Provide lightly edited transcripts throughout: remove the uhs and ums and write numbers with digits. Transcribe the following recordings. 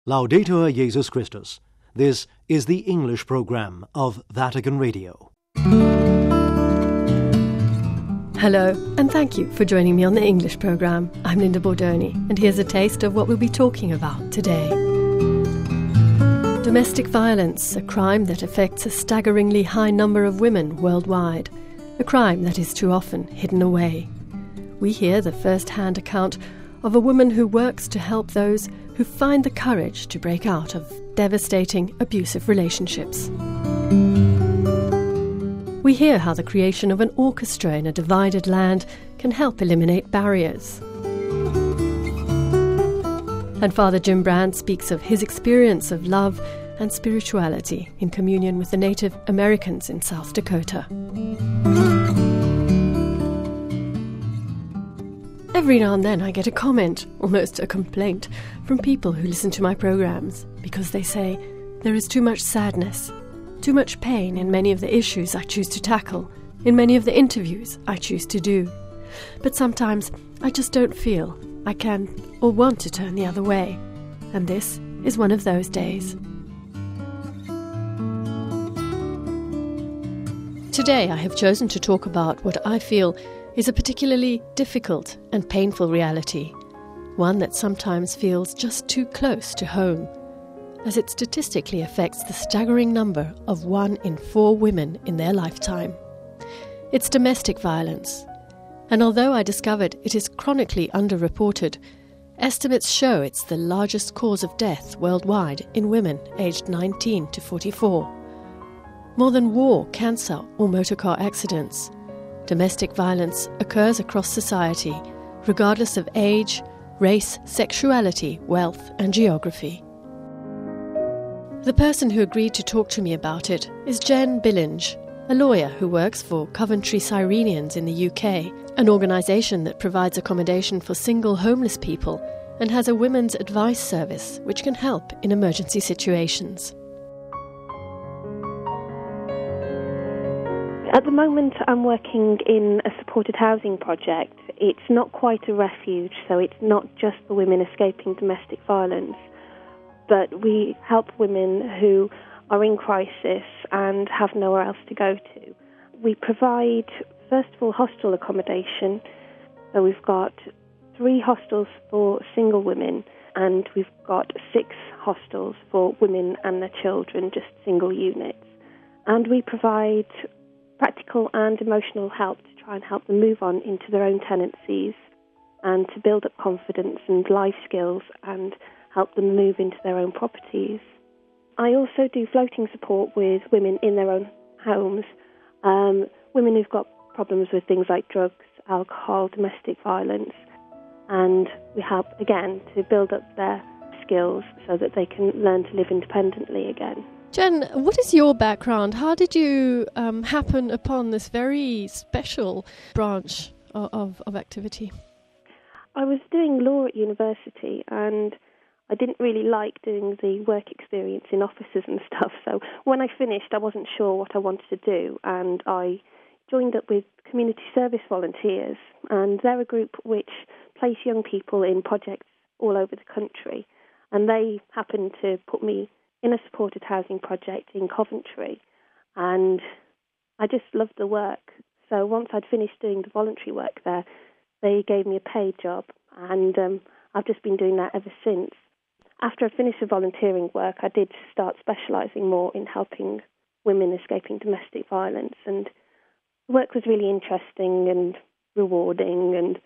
Laudetur Jesus Christus. This is the English program of Vatican Radio. Hello, and thank you for joining me on the English program. I'm Linda Bordoni, and here's a taste of what we'll be talking about today. Domestic violence, a crime that affects a staggeringly high number of women worldwide, a crime that is too often hidden away. We hear the first-hand account of a woman who works to help those who find the courage to break out of devastating, abusive relationships. We hear how the creation of an orchestra in a divided land can help eliminate barriers. And Father Jim Brand speaks of his experience of love and spirituality in communion with the Native Americans in South Dakota. Every now and then I get a comment, almost a complaint, from people who listen to my programs because they say there is too much sadness, too much pain in many of the issues I choose to tackle, in many of the interviews I choose to do. But sometimes I just don't feel I can or want to turn the other way. And this is one of those days. Today I have chosen to talk about what I feel is a particularly difficult and painful reality, one that sometimes feels just too close to home, as it statistically affects the staggering number of 1 in 4 women in their lifetime. It's domestic violence, and although I discovered it is chronically underreported, estimates show it's the largest cause of death worldwide in women aged 19 to 44. More than war, cancer, or motor car accidents, domestic violence occurs across society, regardless of age, race, sexuality, wealth, and geography. The person who agreed to talk to me about it is Jen Billinge, a lawyer who works for Coventry Cyrenians in the UK, an organisation that provides accommodation for single homeless people and has a women's advice service which can help in emergency situations. At the moment, I'm working in a supported housing project. It's not quite a refuge, so it's not just for women escaping domestic violence, but we help women who are in crisis and have nowhere else to go to. We provide, first of all, hostel accommodation. So we've got 3 hostels for single women, and we've got 6 hostels for women and their children, just single units. And we provide practical and emotional help to try and help them move on into their own tenancies and to build up confidence and life skills and help them move into their own properties. I also do floating support with women in their own homes, women who've got problems with things like drugs, alcohol, domestic violence, and we help, again, to build up their skills so that they can learn to live independently again. Jen, what is your background? How did you happen upon this very special branch of activity? I was doing law at university and I didn't really like doing the work experience in offices and stuff. So when I finished, I wasn't sure what I wanted to do, and I joined up with community service volunteers, and they're a group which place young people in projects all over the country, and they happened to put me in a supported housing project in Coventry, and I just loved the work. So once I'd finished doing the voluntary work there, they gave me a paid job, and I've just been doing that ever since. After I finished the volunteering work, I did start specialising more in helping women escaping domestic violence, and the work was really interesting and rewarding, and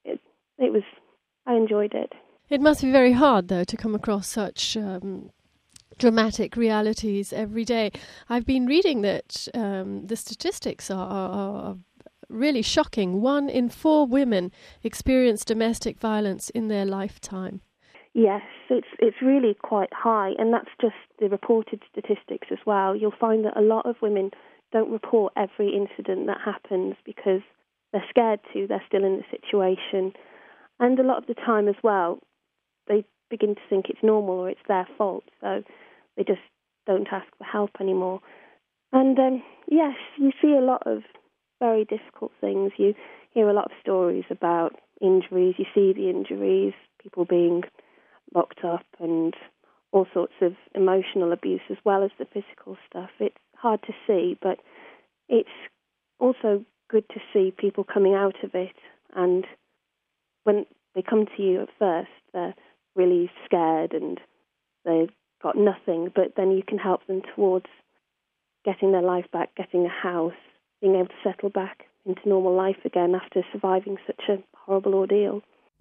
I enjoyed it. It must be very hard, though, to come across such dramatic realities every day. I've been reading that the statistics are really shocking. 1 in 4 women experience domestic violence in their lifetime. Yes, it's really quite high, and that's just the reported statistics as well. You'll find that a lot of women don't report every incident that happens because they're scared to, they're still in the situation. And a lot of the time as well, they begin to think it's normal or it's their fault, so they just don't ask for help anymore. And yes, you see a lot of very difficult things. You hear a lot of stories about injuries. You see the injuries, people being locked up and all sorts of emotional abuse as well as the physical stuff. It's hard to see, but it's also good to see people coming out of it. And when they come to you at first, they're really scared and they've got nothing, but then you can help them towards getting their life back, getting a house, being able to settle back into normal life again after surviving such a horrible ordeal.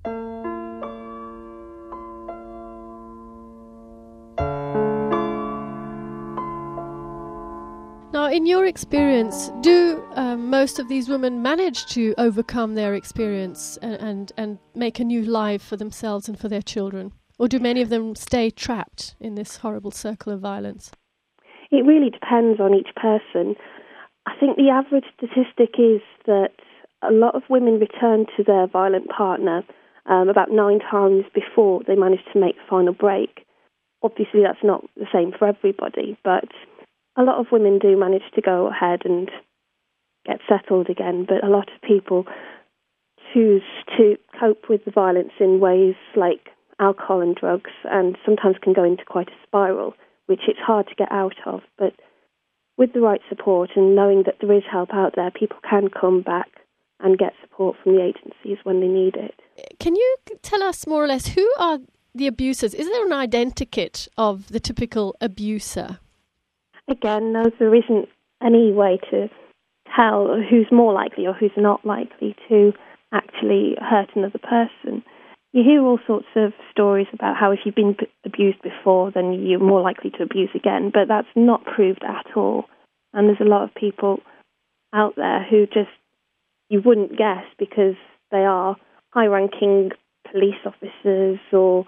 Now, in your experience, do most of these women manage to overcome their experience and make a new life for themselves and for their children? Or do many of them stay trapped in this horrible circle of violence? It really depends on each person. I think the average statistic is that a lot of women return to their violent partner about 9 times before they manage to make the final break. Obviously, that's not the same for everybody, but a lot of women do manage to go ahead and get settled again, but a lot of people choose to cope with the violence in ways like alcohol and drugs, and sometimes can go into quite a spiral, which it's hard to get out of. But with the right support and knowing that there is help out there, people can come back and get support from the agencies when they need it. Can you tell us more or less who are the abusers? Is there an identikit of the typical abuser? Again, no, there isn't any way to tell who's more likely or who's not likely to actually hurt another person. You hear all sorts of stories about how if you've been abused before, then you're more likely to abuse again, but that's not proved at all. And there's a lot of people out there who just you wouldn't guess because they are high-ranking police officers or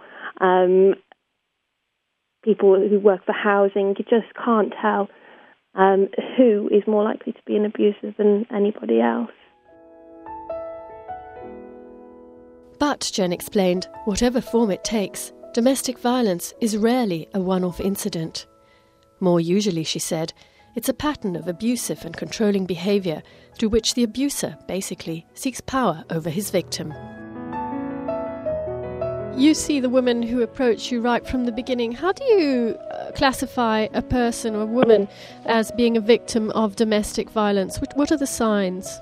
people who work for housing. You just can't tell who is more likely to be an abuser than anybody else. But, Jen explained, whatever form it takes, domestic violence is rarely a one-off incident. More usually, she said, it's a pattern of abusive and controlling behaviour through which the abuser, basically, seeks power over his victim. You see the women who approach you right from the beginning. How do you classify a person or a woman as being a victim of domestic violence? What are the signs?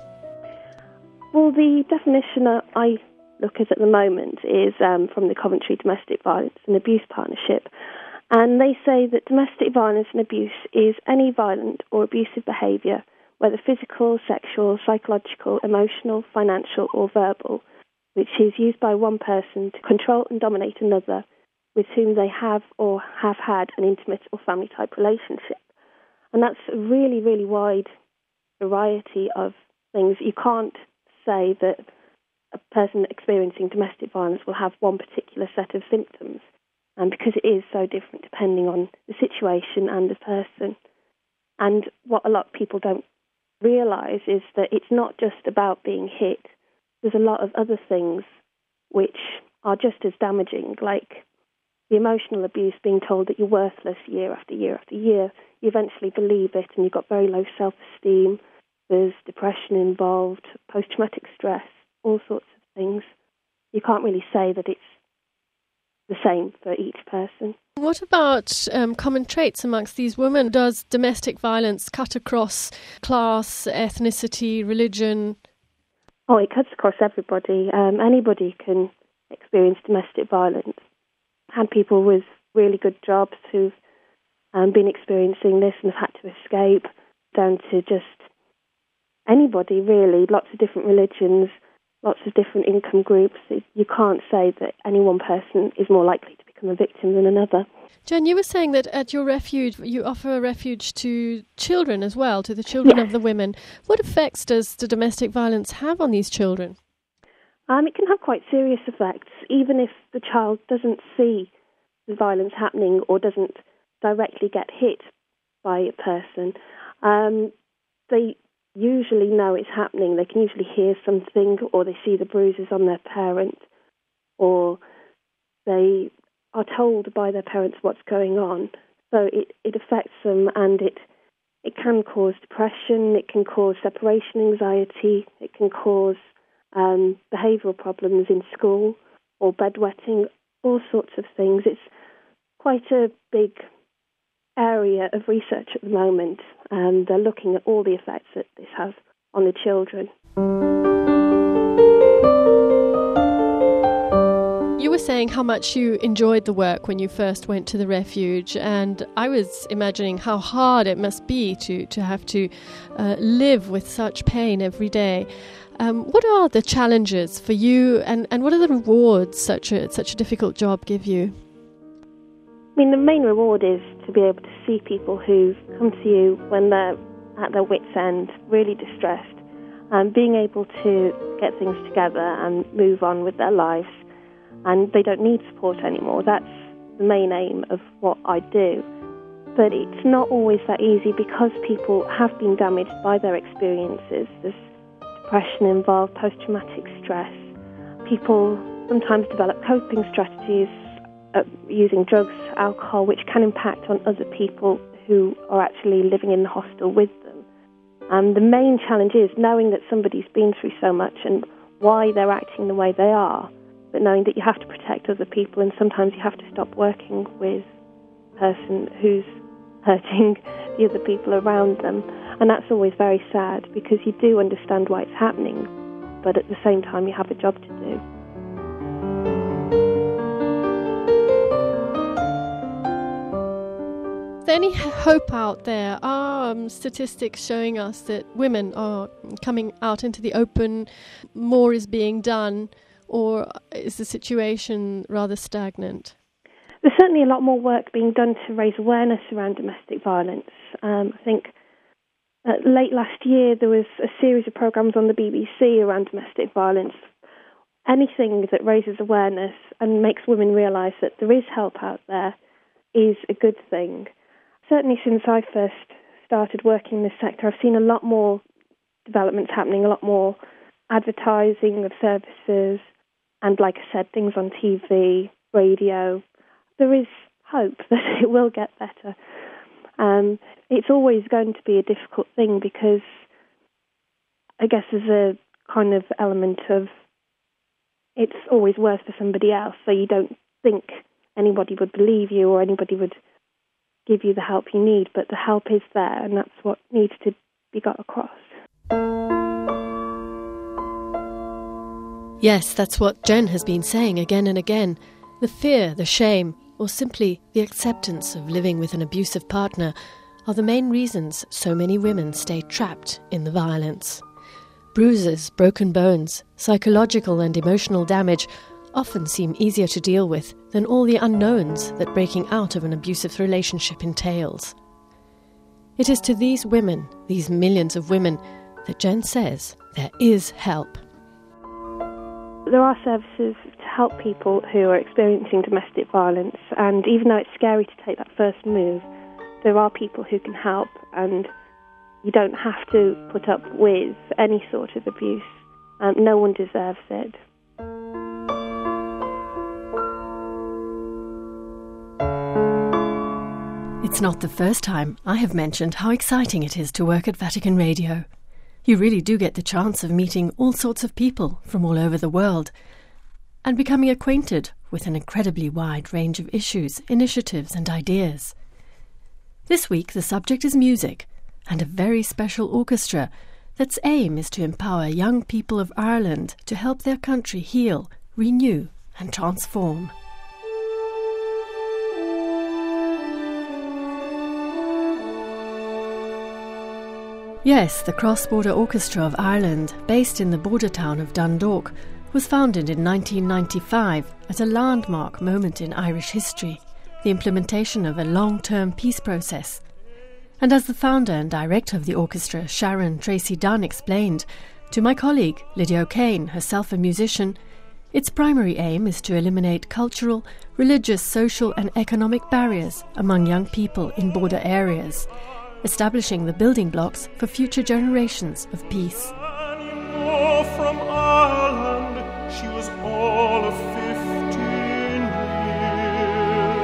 Well, the definition I look at the moment is from the Coventry Domestic Violence and Abuse Partnership. And they say that domestic violence and abuse is any violent or abusive behaviour, whether physical, sexual, psychological, emotional, financial or verbal, which is used by one person to control and dominate another with whom they have or have had an intimate or family-type relationship. And that's a really, really wide variety of things. You can't say that a person experiencing domestic violence will have one particular set of symptoms, because it is so different depending on the situation and the person. And what a lot of people don't realise is that it's not just about being hit. There's a lot of other things which are just as damaging, like the emotional abuse, being told that you're worthless year after year after year. You eventually believe it and you've got very low self-esteem. There's depression involved, post-traumatic stress, all sorts of things. You can't really say that it's the same for each person. What about common traits amongst these women? Does domestic violence cut across class, ethnicity, religion? Oh, it cuts across everybody. Anybody can experience domestic violence. Had people with really good jobs who've been experiencing this and have had to escape, down to just anybody really, lots of different religions, lots of different income groups. You can't say that any one person is more likely to become a victim than another. Jen, you were saying that at your refuge, you offer a refuge to children as well, to the children of the women. What effects does the domestic violence have on these children? It can have quite serious effects, even if the child doesn't see the violence happening or doesn't directly get hit by a person. They usually know it's happening. They can usually hear something, or they see the bruises on their parent, or they are told by their parents what's going on. So it affects them, and it can cause depression, it can cause separation anxiety, it can cause behavioural problems in school or bedwetting, all sorts of things. It's quite a big area of research at the moment, and they're looking at all the effects that this has on the children. You were saying how much you enjoyed the work when you first went to the refuge, and I was imagining how hard it must be to have to live with such pain every day. What are the challenges for you, and what are the rewards such a difficult job give you? I mean, the main reward is to be able to see people who come to you when they're at their wits' end, really distressed, and being able to get things together and move on with their lives, and they don't need support anymore. That's the main aim of what I do. But it's not always that easy because people have been damaged by their experiences. There's depression involved, post-traumatic stress. People sometimes develop coping strategies using drugs, alcohol, which can impact on other people who are actually living in the hostel with them. And the main challenge is knowing that somebody's been through so much and why they're acting the way they are, but knowing that you have to protect other people, and sometimes you have to stop working with a person who's hurting the other people around them. And that's always very sad because you do understand why it's happening, but at the same time you have a job to do. Is there any hope out there? Are statistics showing us that women are coming out into the open, more is being done, or is the situation rather stagnant? There's certainly a lot more work being done to raise awareness around domestic violence. I think late last year there was a series of programmes on the BBC around domestic violence. Anything that raises awareness and makes women realise that there is help out there is a good thing. Certainly since I first started working in this sector, I've seen a lot more developments happening, a lot more advertising of services, and like I said, things on TV, radio. There is hope that it will get better. It's always going to be a difficult thing because I guess there's a kind of element of it's always worse for somebody else, so you don't think anybody would believe you or anybody would give you the help you need, but the help is there, and that's what needs to be got across. Yes, that's what Jen has been saying again and again. The fear, the shame, or simply the acceptance of living with an abusive partner are the main reasons so many women stay trapped in the violence. Bruises, broken bones, psychological and emotional damage often seem easier to deal with than all the unknowns that breaking out of an abusive relationship entails. It is to these women, these millions of women, that Jen says there is help. There are services to help people who are experiencing domestic violence, and even though it's scary to take that first move, there are people who can help, and you don't have to put up with any sort of abuse. No one deserves it. It's not the first time I have mentioned how exciting it is to work at Vatican Radio. You really do get the chance of meeting all sorts of people from all over the world and becoming acquainted with an incredibly wide range of issues, initiatives and ideas. This week the subject is music and a very special orchestra that's aim is to empower young people of Ireland to help their country heal, renew and transform. Yes, the Cross-Border Orchestra of Ireland, based in the border town of Dundalk, was founded in 1995 as a landmark moment in Irish history, the implementation of a long-term peace process. And as the founder and director of the orchestra, Sharon Tracy Dunn, explained to my colleague Lydia O'Kane, herself a musician, its primary aim is to eliminate cultural, religious, social and economic barriers among young people in border areas, establishing the building blocks for future generations of peace. From Ireland, she was all of 15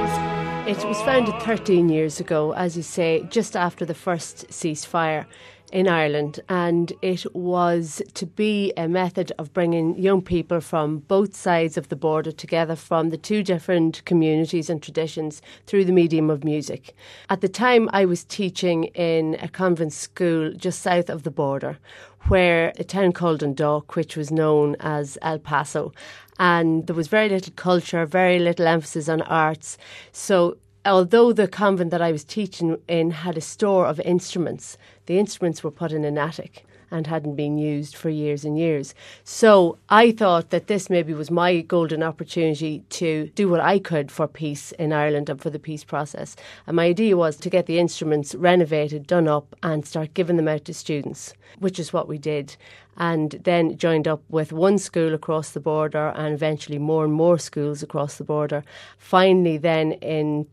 years. It was founded 13 years ago, as you say, just after the first ceasefire. in Ireland, and it was to be a method of bringing young people from both sides of the border together from the two different communities and traditions through the medium of music. At the time, I was teaching in a convent school just south of the border, where a town called Dundalk, which was known as El Paso, and there was very little culture, very little emphasis on arts. So although the convent that I was teaching in had a store of instruments, the instruments were put in an attic and hadn't been used for years and years. So I thought that this maybe was my golden opportunity to do what I could for peace in Ireland and for the peace process. And my idea was to get the instruments renovated, done up, and start giving them out to students, which is what we did. And then joined up with one school across the border and eventually more and more schools across the border. Finally then in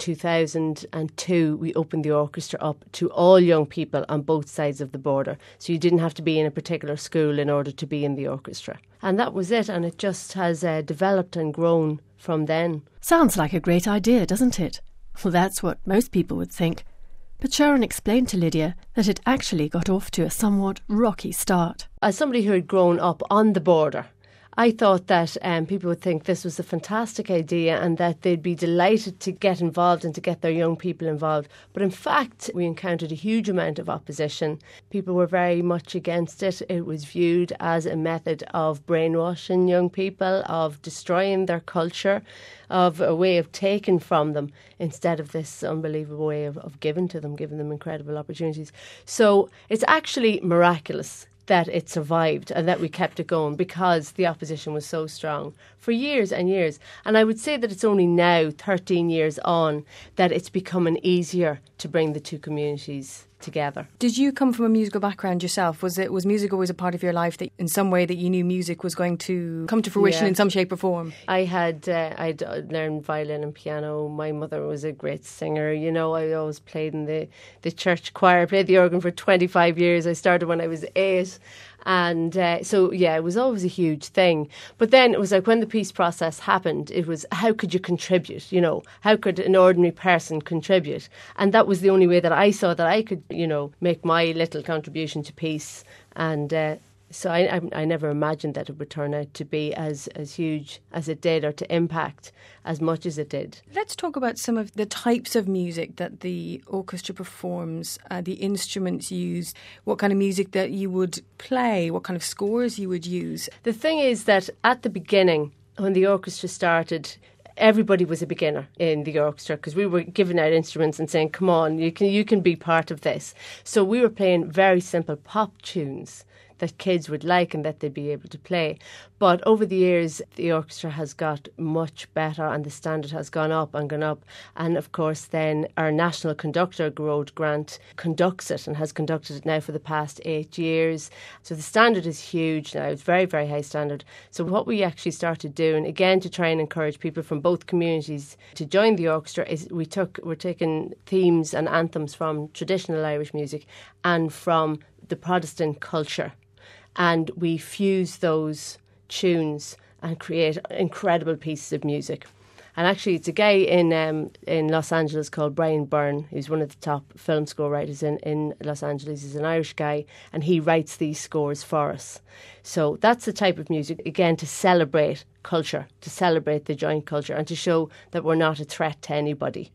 2002 we opened the orchestra up to all young people on both sides of the border. So you didn't have to be in a particular school in order to be in the orchestra. And that was it, and it just has developed and grown from then. Sounds like a great idea, doesn't it? Well, that's what most people would think. But Sharon explained to Lydia that it actually got off to a somewhat rocky start. As somebody who had grown up on the border, I thought that people would think this was a fantastic idea and that they'd be delighted to get involved and to get their young people involved. But in fact, we encountered a huge amount of opposition. People were very much against it. It was viewed as a method of brainwashing young people, of destroying their culture, of a way of taking from them instead of this unbelievable way of giving to them, giving them incredible opportunities. So it's actually miraculous that it survived and that we kept it going because the opposition was so strong for years and years. And I would say that it's only now, 13 years on, that it's becoming easier to bring the two communities together. Did you come from a musical background yourself? Was music always a part of your life that in some way that you knew music was going to come to fruition in some shape or form? I'd learned violin and piano. My mother was a great singer. You know, I always played in the church choir. I played the organ for 25 years. I started when I was 8. And so, it was always a huge thing. But then it was like when the peace process happened, it was how could you contribute? You know, how could an ordinary person contribute? And that was the only way that I saw that I could, make my little contribution to peace. And so I never imagined that it would turn out to be as huge as it did or to impact as much as it did. Let's talk about some of the types of music that the orchestra performs, the instruments used, what kind of music that you would play, what kind of scores you would use. The thing is that at the beginning, when the orchestra started, everybody was a beginner in the orchestra because we were giving out instruments and saying, come on, you can be part of this. So we were playing very simple pop tunes that kids would like and that they'd be able to play. But over the years, the orchestra has got much better and the standard has gone up and gone up. And of course, then our national conductor, Gearóid Grant, conducts it and has conducted it now for the past 8 years. So the standard is huge now. It's very, very high standard. So what we actually started doing, again, to try and encourage people from both communities to join the orchestra, is we're taking themes and anthems from traditional Irish music and from the Protestant culture. And we fuse those tunes and create incredible pieces of music. And actually, it's a guy in Los Angeles called Brian Byrne, who's one of the top film score writers in Los Angeles. He's an Irish guy, and he writes these scores for us. So that's the type of music, again, to celebrate culture, to celebrate the joint culture, and to show that we're not a threat to anybody.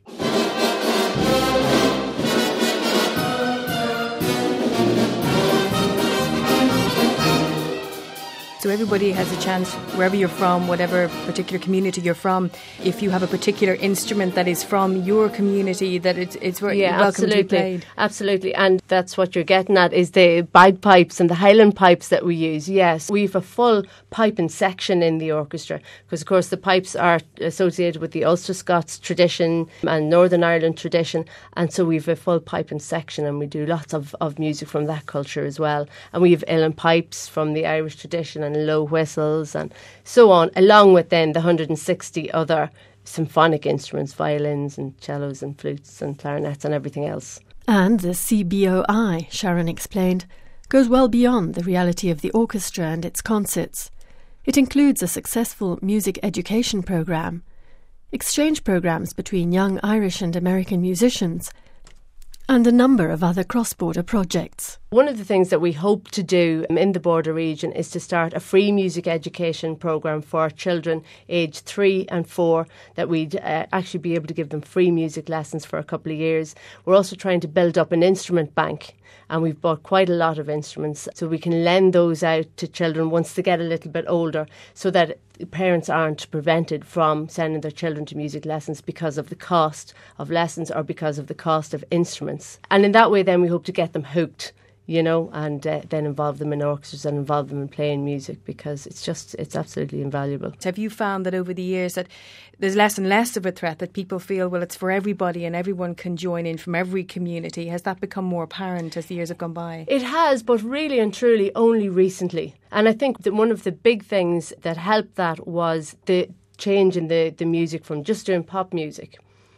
So everybody has a chance, wherever you're from, whatever particular community you're from, if you have a particular instrument that is from your community, that it's welcome to be played. Absolutely, and that's what you're getting at, is the bagpipes and the Highland pipes that we use. Yes, we have a full piping section in the orchestra, because of course the pipes are associated with the Ulster Scots tradition and Northern Ireland tradition, and so we have a full piping section, and we do lots of music from that culture as well. And we have uilleann pipes from the Irish tradition and low whistles and so on, along with then the 160 other symphonic instruments, violins and cellos and flutes and clarinets and everything else. And the CBOI, Sharon explained, goes well beyond the reality of the orchestra and its concerts. It includes a successful music education programme, exchange programmes between young Irish and American musicians, and a number of other cross-border projects. One of the things that we hope to do in the Border region is to start a free music education programme for children aged 3 and 4, that we'd actually be able to give them free music lessons for a couple of years. We're also trying to build up an instrument bank, and we've bought quite a lot of instruments so we can lend those out to children once they get a little bit older, so that parents aren't prevented from sending their children to music lessons because of the cost of lessons or because of the cost of instruments. And in that way then we hope to get them hooked, and then involve them in orchestras and involve them in playing music, because it's absolutely invaluable. Have you found that over the years that there's less and less of a threat, that people feel, well, it's for everybody and everyone can join in from every community? Has that become more apparent as the years have gone by? It has, but really and truly only recently. And I think that one of the big things that helped that was the change in the music from just doing pop music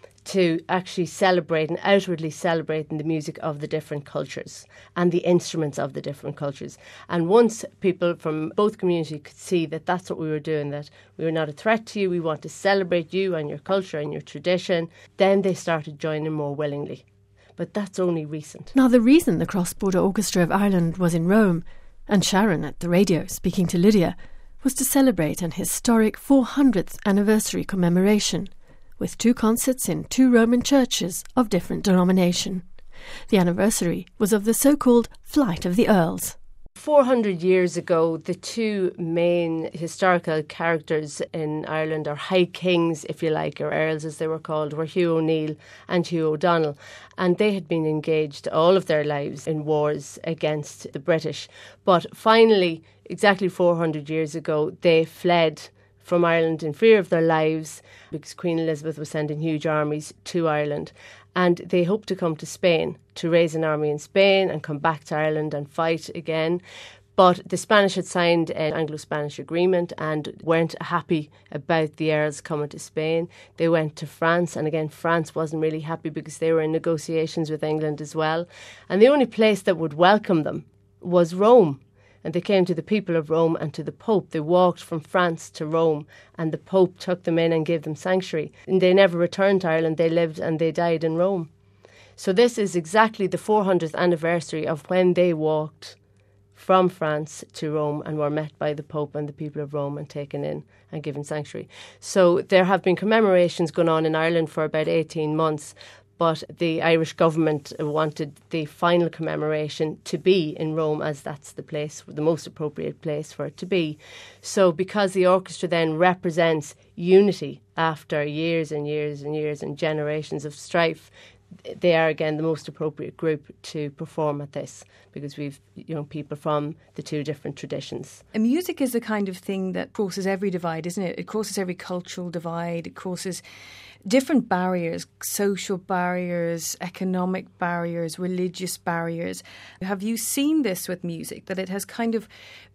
to actually celebrate and outwardly celebrating the music of the different cultures and the instruments of the different cultures. And once people from both communities could see that that's what we were doing, that we were not a threat to you, we want to celebrate you and your culture and your tradition, then they started joining more willingly. But that's only recent. Now, the reason the Cross-Border Orchestra of Ireland was in Rome, and Sharon at the radio speaking to Lydia, was to celebrate an historic 400th anniversary commemoration, with 2 concerts in 2 Roman churches of different denomination. The anniversary was of the so-called Flight of the Earls. 400 years ago, the 2 main historical characters in Ireland, or High Kings, if you like, or Earls as they were called, were Hugh O'Neill and Hugh O'Donnell. And they had been engaged all of their lives in wars against the British. But finally, exactly 400 years ago, they fled from Ireland in fear of their lives, because Queen Elizabeth was sending huge armies to Ireland, and they hoped to come to Spain to raise an army in Spain and come back to Ireland and fight again. But the Spanish had signed an Anglo-Spanish agreement and weren't happy about the Earls coming to Spain. They went to France, and again France wasn't really happy because they were in negotiations with England as well. And the only place that would welcome them was Rome. And they came to the people of Rome and to the Pope. They walked from France to Rome, and the Pope took them in and gave them sanctuary. And they never returned to Ireland. They lived and they died in Rome. So this is exactly the 400th anniversary of when they walked from France to Rome and were met by the Pope and the people of Rome and taken in and given sanctuary. So there have been commemorations going on in Ireland for about 18 months. But the Irish government wanted the final commemoration to be in Rome, as that's the place, the most appropriate place for it to be. So because the orchestra then represents unity after years and years and years and generations of strife, they are again the most appropriate group to perform at this, because we've people from the 2 different traditions. And music is the kind of thing that crosses every divide, isn't it? It crosses every cultural divide. It crosses different barriers, social barriers, economic barriers, religious barriers. Have you seen this with music, that it has kind of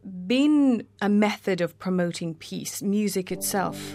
been a method of promoting peace, music itself?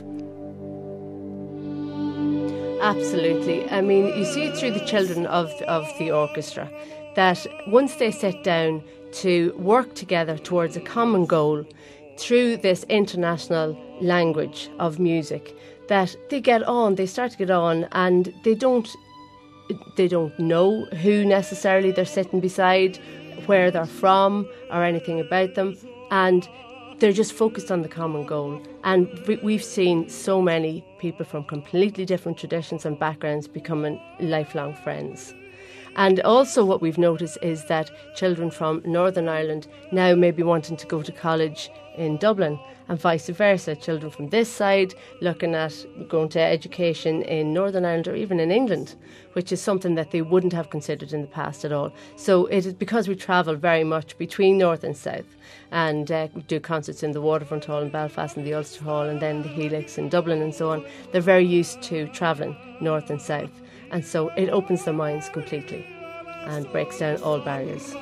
Absolutely. I mean, you see it through the children of the orchestra, that once they sit down to work together towards a common goal through this international language of music, that they start to get on, and they don't know who necessarily they're sitting beside, where they're from, or anything about them, and they're just focused on the common goal. And we've seen so many people from completely different traditions and backgrounds becoming lifelong friends. And also what we've noticed is that children from Northern Ireland now may be wanting to go to college in Dublin, and vice versa. Children from this side looking at going to education in Northern Ireland or even in England, which is something that they wouldn't have considered in the past at all. So it is because we travel very much between North and South, and do concerts in the Waterfront Hall in Belfast and the Ulster Hall and then the Helix in Dublin and so on. They're very used to travelling North and South, and so it opens their minds completely and breaks down all barriers.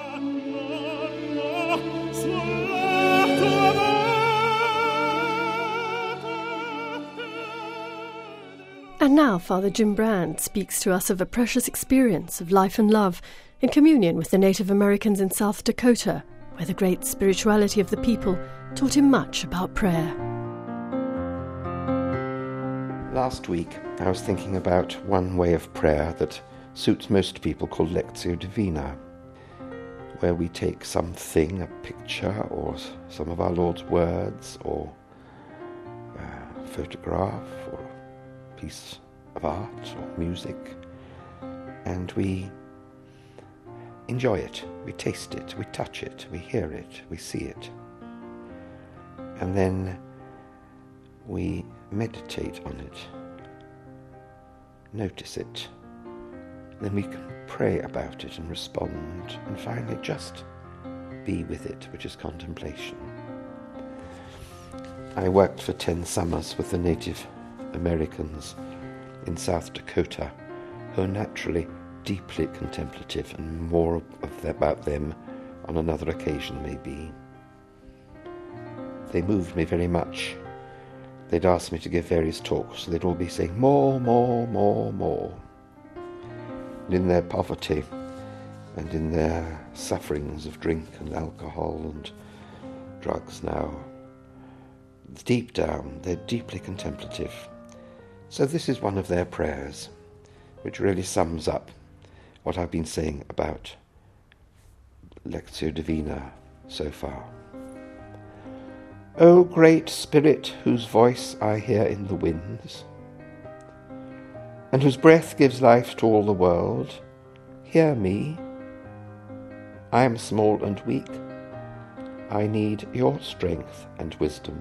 And now Father Jim Brand speaks to us of a precious experience of life and love in communion with the Native Americans in South Dakota, where the great spirituality of the people taught him much about prayer. Last week, I was thinking about one way of prayer that suits most people, called Lectio Divina, where we take something, a picture or some of our Lord's words or a photograph or a piece of art or music, and we enjoy it, we taste it, we touch it, we hear it, we see it. And then we meditate on it, notice it. Then we can pray about it and respond, and finally just be with it, which is contemplation. I worked for 10 summers with the Native Americans in South Dakota, who are naturally deeply contemplative, and more about them on another occasion maybe. They moved me very much. They'd asked me to give various talks, so they'd all be saying, more, more, more, more. And in their poverty and in their sufferings of drink and alcohol and drugs now, deep down, they're deeply contemplative. So this is one of their prayers, which really sums up what I've been saying about Lectio Divina so far. O great Spirit, whose voice I hear in the winds, and whose breath gives life to all the world, hear me. I am small and weak. I need your strength and wisdom.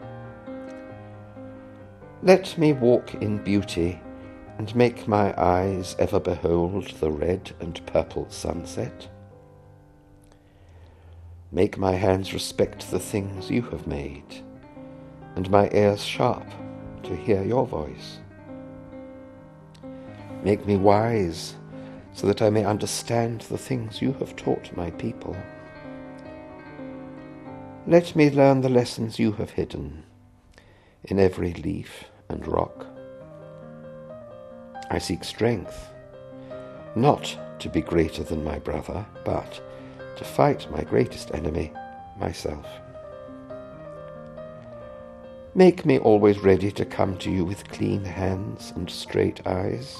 Let me walk in beauty, and make my eyes ever behold the red and purple sunset. Make my hands respect the things you have made, and my ears sharp to hear your voice. Make me wise, so that I may understand the things you have taught my people. Let me learn the lessons you have hidden in every leaf and rock. I seek strength, not to be greater than my brother, but to fight my greatest enemy, myself. Make me always ready to come to you with clean hands and straight eyes.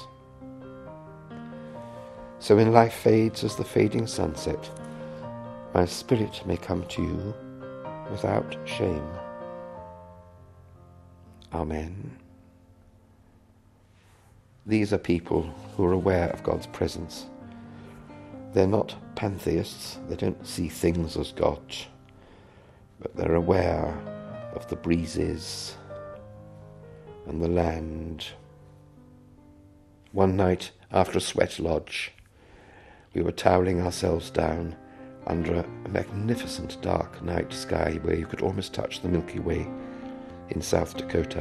So when life fades as the fading sunset, my spirit may come to you without shame. Amen. These are people who are aware of God's presence. They're not pantheists, they don't see things as God, but they're aware of the breezes and the land. One night after a sweat lodge, we were toweling ourselves down under a magnificent dark night sky where you could almost touch the Milky Way in South Dakota.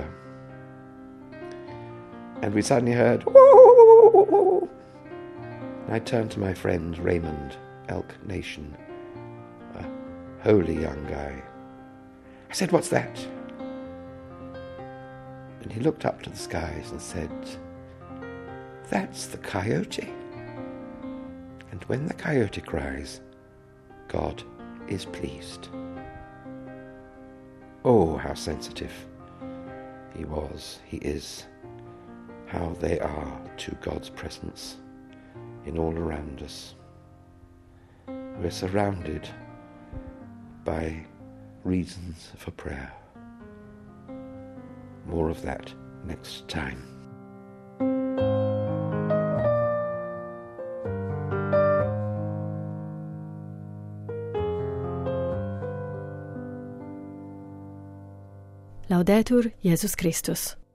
And we suddenly heard, "Woo!" And I turned to my friend Raymond, Elk Nation, a holy young guy. I said, "What's that?" And he looked up to the skies and said, "That's the coyote. And when the coyote cries, God is pleased." Oh, how sensitive he was, he is, how they are to God's presence in all around us. We're surrounded by reasons for prayer. More of that next time. Laudetur Jesus Christus.